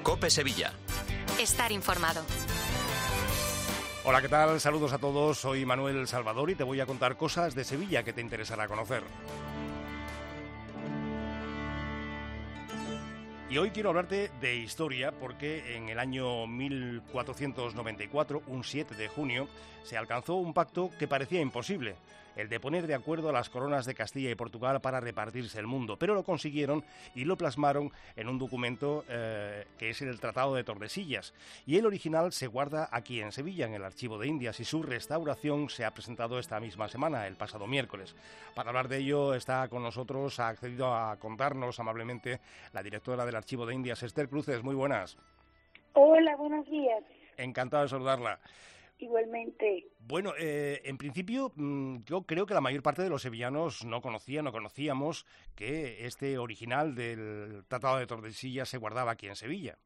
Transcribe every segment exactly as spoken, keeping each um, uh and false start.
COPE Sevilla. Estar informado. Hola, ¿qué tal? Saludos a todos. Soy Manuel Salvador y te voy a contar cosas de Sevilla que te interesará conocer. Y hoy quiero hablarte de historia porque en el año mil cuatrocientos noventa y cuatro, un siete de junio, se alcanzó un pacto que parecía imposible, el de poner de acuerdo a las coronas de Castilla y Portugal para repartirse el mundo, pero lo consiguieron y lo plasmaron en un documento eh, que es el Tratado de Tordesillas. Y el original se guarda aquí en Sevilla, en el Archivo de Indias, y su restauración se ha presentado esta misma semana, el pasado miércoles. Para hablar de ello está con nosotros, ha accedido a contarnos amablemente la directora del Archivo de Indias, Esther Cruces. Muy buenas. Hola, buenos días. Encantado de saludarla. Igualmente. Bueno, eh, en principio mmm, yo creo que la mayor parte de los sevillanos no conocían, no conocíamos que este original del Tratado de Tordesillas se guardaba aquí en Sevilla.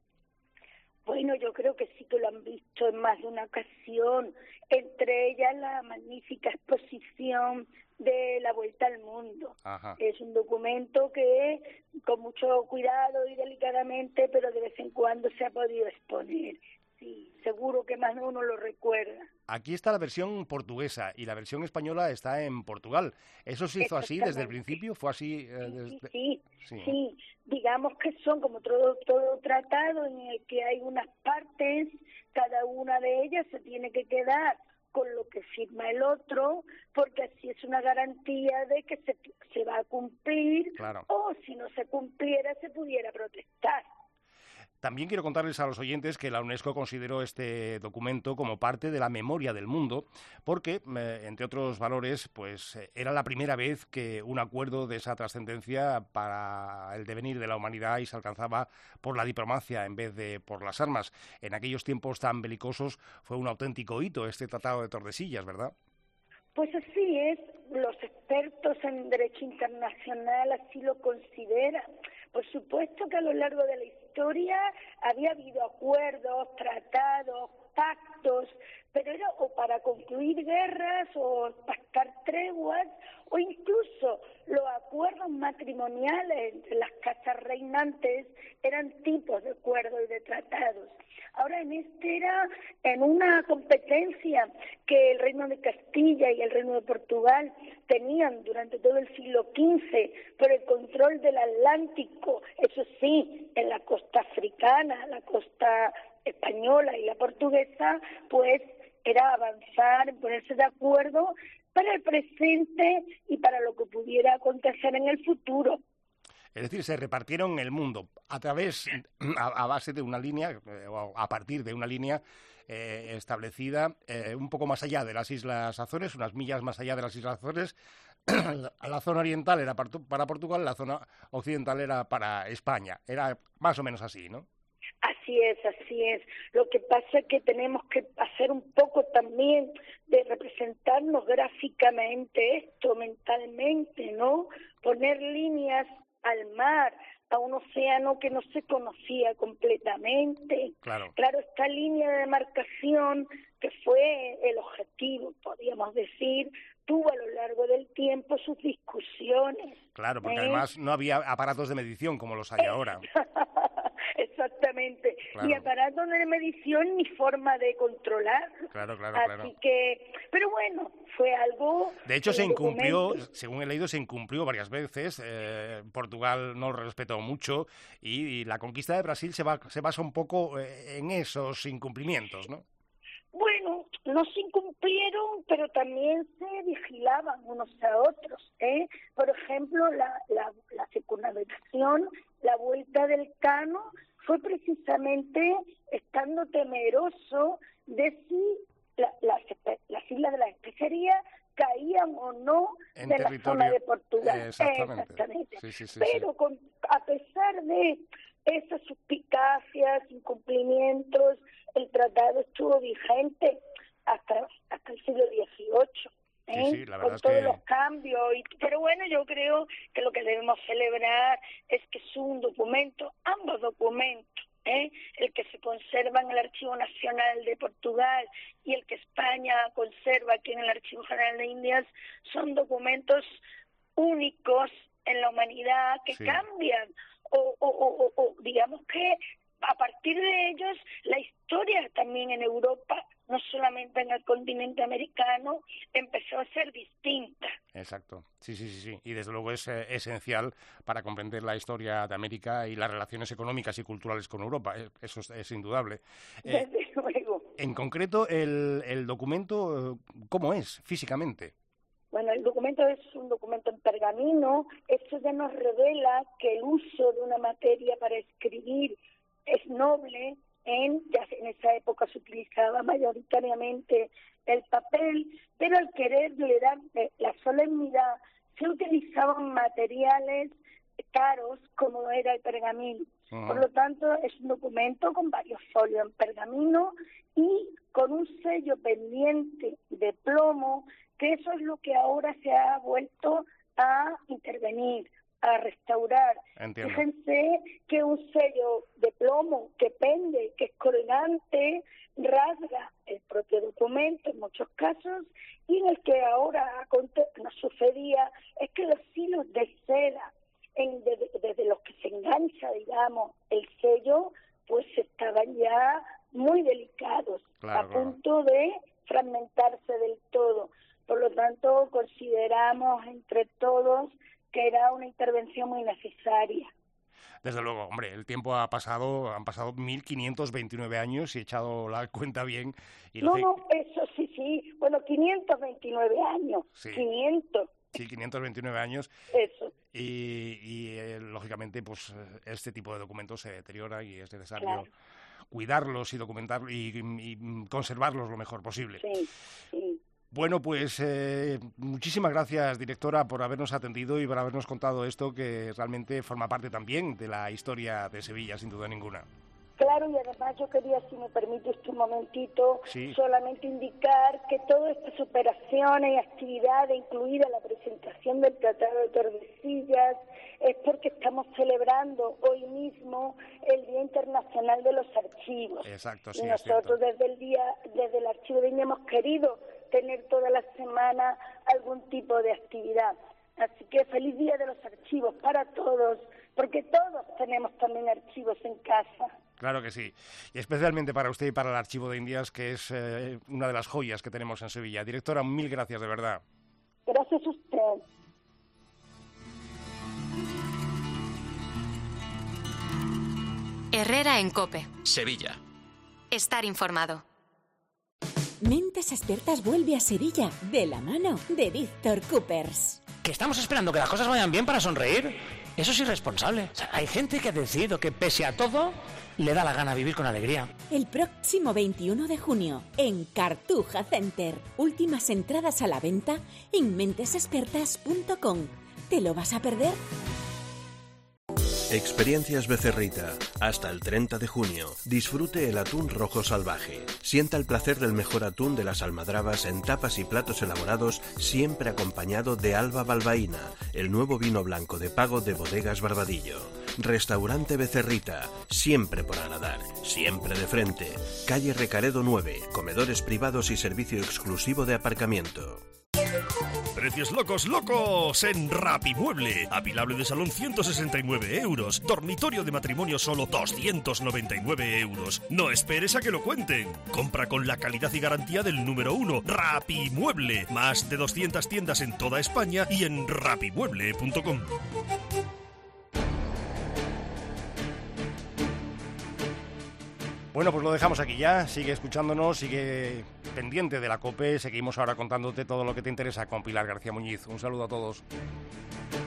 Bueno, yo creo que sí que lo han visto en más de una ocasión, entre ellas la magnífica exposición de la Vuelta al Mundo. Ajá. Es un documento que con mucho cuidado y delicadamente, pero de vez en cuando se ha podido exponer. Sí, seguro que más de uno lo recuerda. Aquí está la versión portuguesa y la versión española está en Portugal. ¿Eso se hizo así desde el principio? ¿Fue así? Eh, sí, desde... sí, sí, sí, sí. Digamos que son como todo, todo tratado en el que hay unas partes, cada una de ellas se tiene que quedar con lo que firma el otro, porque así es una garantía de que se, se va a cumplir, claro. O si no se cumpliera se pudiera protestar. También quiero contarles a los oyentes que la UNESCO consideró este documento como parte de la memoria del mundo, porque, eh, entre otros valores, pues eh, era la primera vez que un acuerdo de esa trascendencia para el devenir de la humanidad y se alcanzaba por la diplomacia en vez de por las armas. En aquellos tiempos tan belicosos fue un auténtico hito este Tratado de Tordesillas, ¿verdad? Pues así es, los expertos en derecho internacional así lo consideran. Por supuesto que a lo largo de la historia había habido acuerdos, tratados, pactos, pero era o para concluir guerras o pactar treguas o incluso los acuerdos matrimoniales entre las casas reinantes eran tipos de acuerdos y de tratados. Ahora en este era en una competencia que el Reino de Castilla y el Reino de Portugal tenían durante todo el siglo quince por el control del Atlántico, eso sí, en la costa africana, la costa española y la portuguesa, pues era avanzar, ponerse de acuerdo para el presente y para lo que pudiera acontecer en el futuro. Es decir, se repartieron el mundo a través, a, a base de una línea, eh, o a partir de una línea eh, establecida eh, un poco más allá de las Islas Azores, unas millas más allá de las Islas Azores. La zona oriental era para Portugal, la zona occidental era para España. Era más o menos así, ¿no? Así es, así es. Lo que pasa es que tenemos que hacer un poco también de representarnos gráficamente esto, mentalmente, ¿no? Poner líneas al mar, a un océano que no se conocía completamente. Claro. Claro, esta línea de demarcación, que fue el objetivo, podríamos decir, tuvo a lo largo del tiempo sus discusiones. Claro, porque ¿eh? además no había aparatos de medición como los hay ahora. Exactamente. Claro. Ni aparatos de medición ni forma de controlar. Claro, claro, Así claro. que, pero bueno, fue algo... De hecho, se incumplió, documento. según he leído, se incumplió varias veces. Eh, Portugal no lo respetó mucho y, y la conquista de Brasil se, va, se basa un poco eh, en esos incumplimientos, ¿no? Bueno, no se incumplieron, pero también se vigilaban unos a otros, ¿eh? Por ejemplo, la, la, la circunnavegación, la vuelta del Cano, fue precisamente estando temeroso de si la, las, las islas de la especería caían o no en de territorio... la zona de Portugal. Exactamente. Exactamente. Sí, sí, sí, pero sí. Con, a pesar de esas suspicacias, incumplimientos, el tratado estuvo vigente hasta hasta el siglo dieciocho, ¿eh? Sí, sí, la verdad con es todos que... los cambios. Y, pero bueno, yo creo que lo que debemos celebrar es que es un documento, ambos documentos, ¿eh? el que se conserva en el Archivo Nacional de Portugal y el que España conserva aquí en el Archivo General de Indias, son documentos únicos en la humanidad que sí. cambian o, o, o, o digamos que a partir de ellos la historia también en Europa, no solamente en el continente americano, empezó a ser distinta. Exacto, sí, sí, sí, sí. Y desde luego es eh, esencial para comprender la historia de América y las relaciones económicas y culturales con Europa. Eso es, es indudable. Eh, desde luego. En concreto, el, el documento, ¿cómo es físicamente? Bueno, el documento es un documento en pergamino. Esto ya nos revela que el uso de una materia para escribir es noble. En, ya en esa época se utilizaba mayoritariamente el papel, pero al quererle dar la solemnidad se utilizaban materiales caros como era el pergamino. Uh-huh. Por lo tanto, es un documento con varios folios en pergamino y con un sello pendiente de plomo, que eso es lo que ahora se ha vuelto a intervenir, a restaurar. Entiendo. Fíjense que un sello de plomo que pende, que es colgante, rasga el propio documento en muchos casos, y en el que ahora nos sucedía es que los hilos de seda en, desde, desde los que se engancha, digamos, el sello, pues estaban ya muy delicados, claro, a punto claro. de fragmentarse del todo. Por lo tanto, consideramos entre todos que era una intervención muy necesaria. Desde luego, hombre, el tiempo ha pasado, han pasado mil quinientos veintinueve años, y he echado la cuenta bien. Y no, sé... no, eso sí, sí, bueno, quinientos veintinueve años, sí. quinientos. Sí, quinientos veintinueve años. Eso. Y, y eh, lógicamente, pues este tipo de documentos se deteriora y es necesario claro. cuidarlos y documentarlos y, y conservarlos lo mejor posible. Sí, sí. Bueno, pues eh, muchísimas gracias, directora, por habernos atendido y por habernos contado esto, que realmente forma parte también de la historia de Sevilla, sin duda ninguna. Claro, y además yo quería, si me permite un momentito, sí. solamente indicar que todas estas operaciones y actividades, incluida la presentación del Tratado de Tordesillas, es porque estamos celebrando hoy mismo el Día Internacional de los Archivos. Exacto, sí, y nosotros desde el día, desde el Archivo de India hemos querido tener toda la semana algún tipo de actividad. Así que feliz Día de los Archivos para todos, porque todos tenemos también archivos en casa. Claro que sí, y especialmente para usted y para el Archivo de Indias, que es eh, una de las joyas que tenemos en Sevilla. Directora, mil gracias, de verdad. Gracias a usted. Herrera en COPE. Sevilla. Estar informado. Mentes Expertas vuelve a Sevilla de la mano de Víctor Coopers. ¿Que estamos esperando que las cosas vayan bien para sonreír? Eso es irresponsable. O sea, hay gente que ha decidido que pese a todo le da la gana vivir con alegría. El próximo veintiuno de junio en Cartuja Center. Últimas entradas a la venta en mentes expertas punto com. ¿Te lo vas a perder? Experiencias Becerrita. Hasta el treinta de junio. Disfrute el atún rojo salvaje. Sienta el placer del mejor atún de las almadrabas en tapas y platos elaborados, siempre acompañado de Alba Balbaína, el nuevo vino blanco de pago de Bodegas Barbadillo. Restaurante Becerrita. Siempre por agradar. Siempre de frente. Calle Recaredo nueve. Comedores privados y servicio exclusivo de aparcamiento. Precios locos, locos en Rapimueble. Apilable de salón ciento sesenta y nueve euros. Dormitorio de matrimonio solo doscientos noventa y nueve euros. No esperes a que lo cuenten. Compra con la calidad y garantía del número uno, Rapimueble. Más de doscientas tiendas en toda España y en rapimueble punto com. Bueno, pues lo dejamos aquí ya. Sigue escuchándonos, sigue pendiente de la COPE. Seguimos ahora contándote todo lo que te interesa con Pilar García Muñiz. Un saludo a todos.